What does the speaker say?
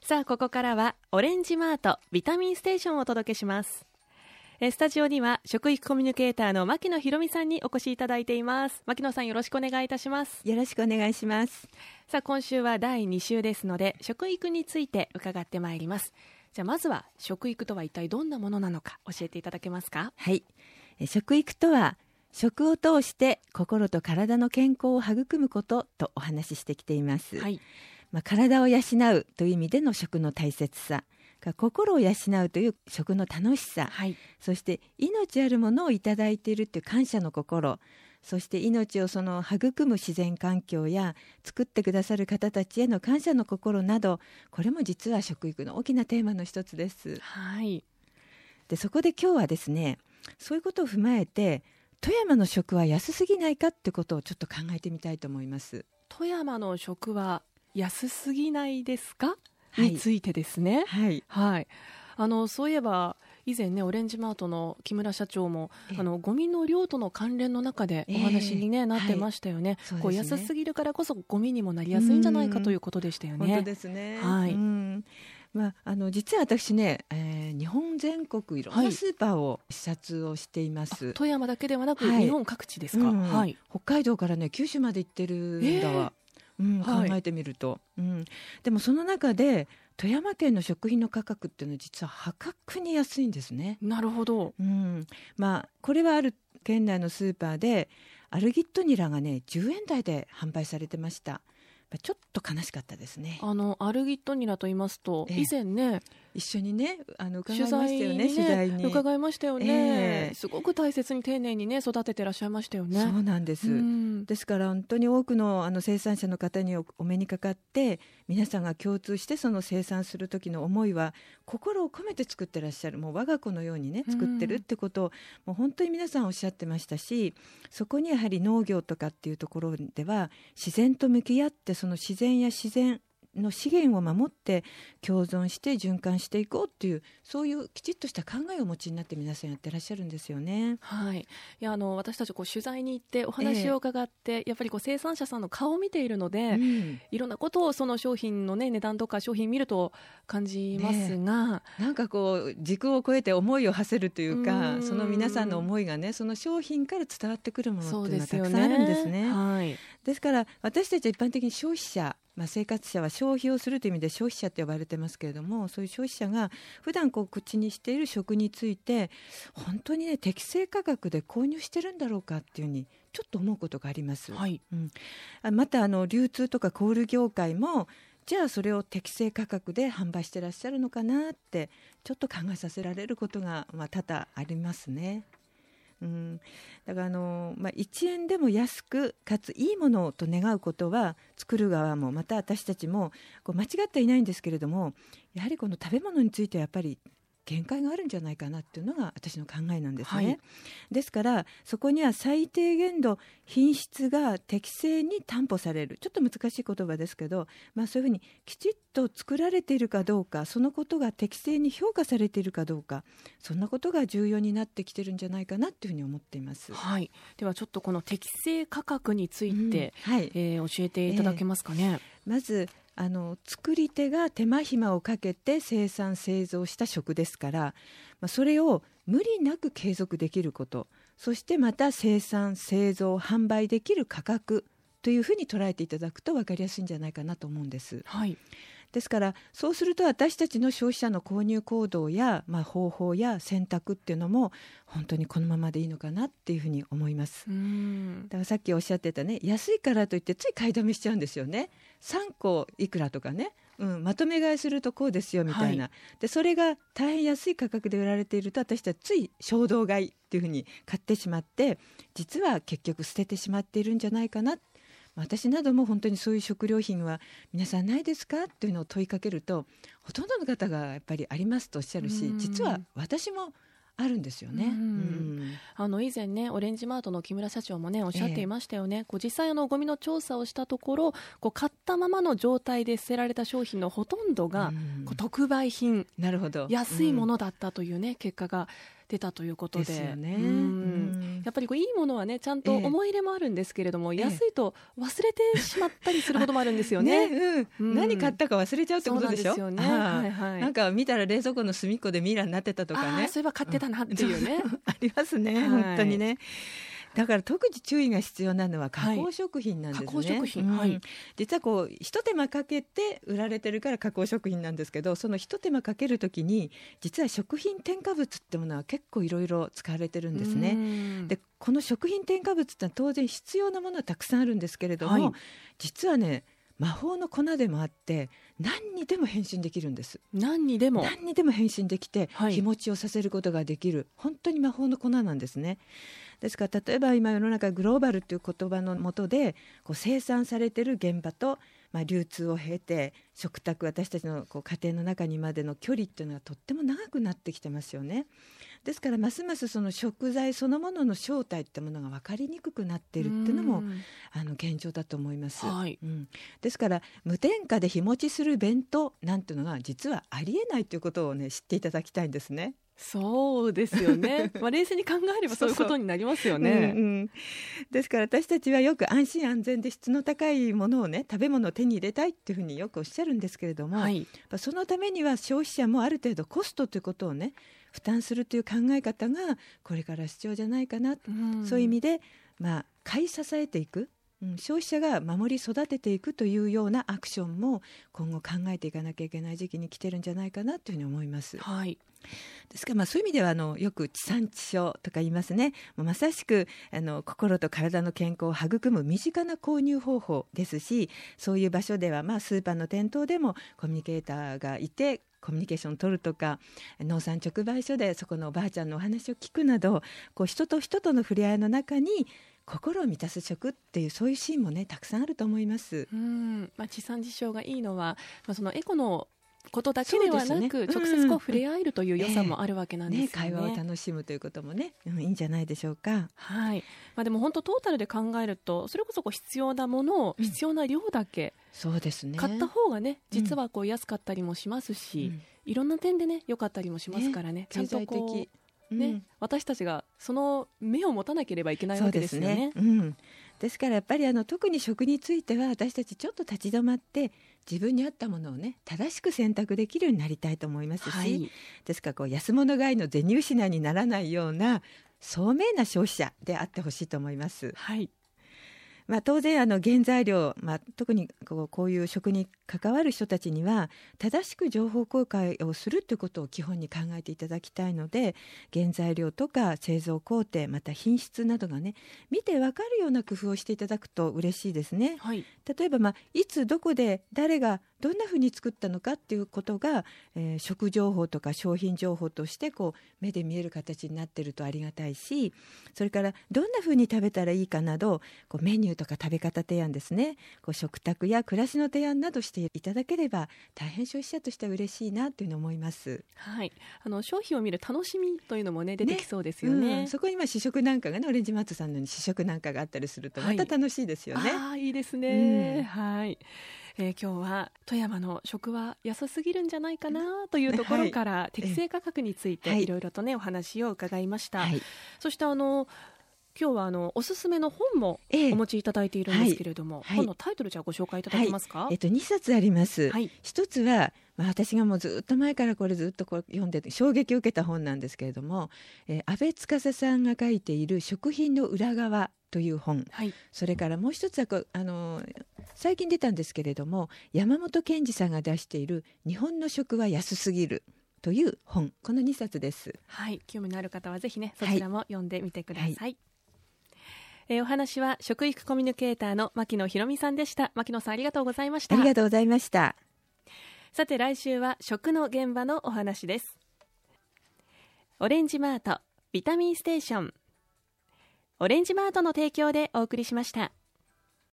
さあここからはオレンジマートビタミンステーションをお届けします。スタジオには食育コミュニケーターの牧野博美さんにお越しいただいています。牧野さん、よろしくお願いいたします。 よろしくお願いします。 さあ今週は第2週ですので、食育について伺ってまいります。じゃあまずは食育とは一体どんなものなのか教えていただけますか？ はい、食育とは食を通して心と体の健康を育むこととお話ししてきています。 はい。 体を養うという意味での食の大切さ、心を養うという食の楽しさ、 はい、 そして命あるものをいただいているという感謝の心、そして命を育む自然環境や作ってくださる方たちへの感謝の心など、これも実は食育の大きなテーマの一つです。 はい。 でそこで今日はですね、そういうことを踏まえて富山の食は安すぎないかってことをちょっと考えてみたいと思います。 富山の食は安すぎないですか、 はい、 についてですね。 はいはい、そういえば以前ね、オレンジマートの木村社長もゴミの量との関連の中でお話に、なってましたよね。 はい、 こう安すぎるからこそゴミにもなりやすいんじゃないかということでしたよね。 本当ですね。 はい。 実は私ね、日本全国いろんなスーパーを視察をしています。 富山だけではなく、日本各地ですか？はい、 北海道からね九州まで行ってるんだわ。考えてみると、でもその中で富山県の食品の価格っていうのは実は破格に安いんですね。 なるほど。 これはある県内のスーパーでアルギットニラがね10円台で販売されてました。ちょっと悲しかったですね。 アルギットニラと言いますと、以前ね一緒にね伺い取ましたよね。取材に伺いましたよね。すごく大切に丁寧にね育ててらっしゃいましたよね。 そうなんです。ですから本当に多くの生産者の方にお目にかかって、皆さんが共通してその生産する時の思いは心を込めて作ってらっしゃる、もう我が子のようにね作ってるってことをもう本当に皆さんおっしゃってましたし、そこにやはり農業とかっていうところでは自然と向き合って、その自然や自然の資源を守って共存して循環していこうっていう、そういうきちっとした考えをお持ちになって皆さんやってらっしゃるんですよね。 はい、いや私たち取材に行ってお話を伺って、やっぱり生産者さんの顔を見ているので、いろんなことをその商品の、値段とか商品見ると感じますが、 なんか時空を超えて思いを馳せるというか、その皆さんの思いがね、その商品から伝わってくるものっていうのはたくさんあるんですね。 はい、 ですから私たちは一般的に消費者、生活者は消費をするという意味で消費者って呼ばれてますけれども、そういう消費者が普段口にしている食について本当にね適正価格で購入してるんだろうかっていうふうにちょっと思うことがあります。 はい、 また流通とか小売業界もじゃあそれを適正価格で販売してらっしゃるのかなってちょっと考えさせられることが、多々ありますね。だから1円でも安くかついいものと願うことは作る側もまた私たちも間違ってはいないんですけれども、やはりこの食べ物についてはやっぱり限界があるんじゃないかなっていうのが私の考えなんですね。ですからそこには最低限度品質が適正に担保される、ちょっと難しい言葉ですけど、そういうふうにきちっと作られているかどうか、そのことが適正に評価されているかどうか、そんなことが重要になってきてるんじゃないかなっていうふうに思っています。 はい、ではちょっとこの適正価格について、教えていただけますかね。 まず作り手が手間暇をかけて生産製造した食ですから、それを無理なく継続できること、そしてまた生産製造販売できる価格というふうに捉えていただくと分かりやすいんじゃないかなと思うんです。ですからそうすると私たちの消費者の購入行動や、方法や選択っていうのも本当にこのままでいいのかなっていうふうに思います。だからさっきおっしゃってたね、安いからといってつい買いだめしちゃうんですよね。3個いくらとかね、まとめ買いするとこうですよみたいな、でそれが大変安い価格で売られていると私たちつい衝動買いっていうふうに買ってしまって、実は結局捨ててしまっているんじゃないかな。私なども本当にそういう食料品は皆さんないですかっていうのを問いかけると、ほとんどの方がやっぱりありますとおっしゃるし、実は私もあるんですよね。 以前ねオレンジマートの木村社長もねおっしゃっていましたよね。実際ゴミの調査をしたところ、買ったままの状態で捨てられた商品のほとんどが特売品、 なるほど、 安いものだったというね、結果が出たということで、 ですよね。 やっぱりいいものはねちゃんと思い入れもあるんですけれども、安いと忘れてしまったりすることもあるんですよね。 何買ったか忘れちゃうってことでしょ。 そうなんですよね。はいはい、 なんか見たら冷蔵庫の隅っこでミイラになってたとかね。 そういえば買ってたなっていうね、 ありますね、本当にね。だから特に注意が必要なのは加工食品なんですね。 加工食品、 実は一手間かけて売られてるから加工食品なんですけど、その一手間かけるときに実は食品添加物ってものは結構いろいろ使われてるんですね。でこの食品添加物って当然必要なものはたくさんあるんですけれども、実はね魔法の粉でもあって何にでも変身できるんです。 何にでも変身できて、日持ちをさせることができる本当に魔法の粉なんですね。ですから例えば今世の中グローバルという言葉の下で生産されている現場と、流通を経て食卓、私たちの家庭の中にまでの距離っていうのはとっても長くなってきてますよね。ですからますますその食材そのものの正体ってものが分かりにくくなっているっていうのも現状だと思います。ですから無添加で日持ちする弁当なんていうのが実はありえないということをね知っていただきたいんですね。 そうですよね。冷静に考えればそういうことになりますよね。 ですから私たちはよく安心安全で質の高いものをね、食べ物を手に入れたいっていうふうによくおっしゃるんですけれども、そのためには消費者もある程度コストということをね負担するという考え方がこれから必要じゃないかな、そういう意味で、買い支えていく、消費者が守り育てていくというようなアクションも今後考えていかなきゃいけない時期に来てるんじゃないかなというふうに思います。ですからそういう意味ではよく地産地消とか言いますね。まさしく心と体の健康を育む身近な購入方法ですし、そういう場所ではスーパーの店頭でもコミュニケーターがいてコミュニケーションを取るとか、農産直売所でそこのおばあちゃんのお話を聞くなど、人と人との触れ合いの中に心を満たす食っていうそういうシーンもねたくさんあると思います。 地産地消がいいのは、そのエコのことだけではなく、直接触れ合えるという良さもあるわけなんですよね。 会話を楽しむということもね、いいんじゃないでしょうか。 でも本当トータルで考えるとそれこそ必要なものを必要な量だけ買った方がね、実は安かったりもしますし、いろんな点でね良かったりもしますからね、 経済的私たちがその目を持たなければいけないわけですよね。 ですからやっぱり特に食については私たちちょっと立ち止まって自分に合ったものをね正しく選択できるようになりたいと思いますし、ですから安物買いの銭失いにならないような聡明な消費者であってほしいと思います。当然原材料、特にこういう食に関わる人たちには正しく情報公開をするということを基本に考えていただきたいので、原材料とか製造工程、また品質などがね見て分かるような工夫をしていただくと嬉しいですね。例えば、いつどこで誰がどんなふうに作ったのかっていうことが、食情報とか商品情報として目で見える形になっているとありがたいし、それからどんなふうに食べたらいいかなどメニューとか食べ方提案ですね、食卓や暮らしの提案などしていただければ大変消費者としては嬉しいなというのを思います。 商品を見る楽しみというのもね出てきそうですよね。 そこに試食なんかがね、オレンジマートさんのように試食なんかがあったりするとまた楽しいですよね。 いいですね。今日は富山の食は安すぎるんじゃないかなというところから、適正価格についていろいろとねお話を伺いました。そして今日はおすすめの本もお持ちいただいているんですけれども、本のタイトルじゃご紹介いただけますか。 2冊あります。一つは、私がもうずっと前からこれずっと読んでて衝撃を受けた本なんですけれども、安倍司さんが書いている食品の裏側という本、それからもう一つは最近出たんですけれども、山本健二さんが出している日本の食は安すぎるという本、この2冊です。 興味のある方はぜひねそちらも読んでみてください。お話は食育コミュニケーターの牧野博美さんでした。牧野さん、ありがとうございました。 ありがとうございました。 さて来週は食の現場のお話です。オレンジマートビタミンステーション、オレンジマートの提供でお送りしました。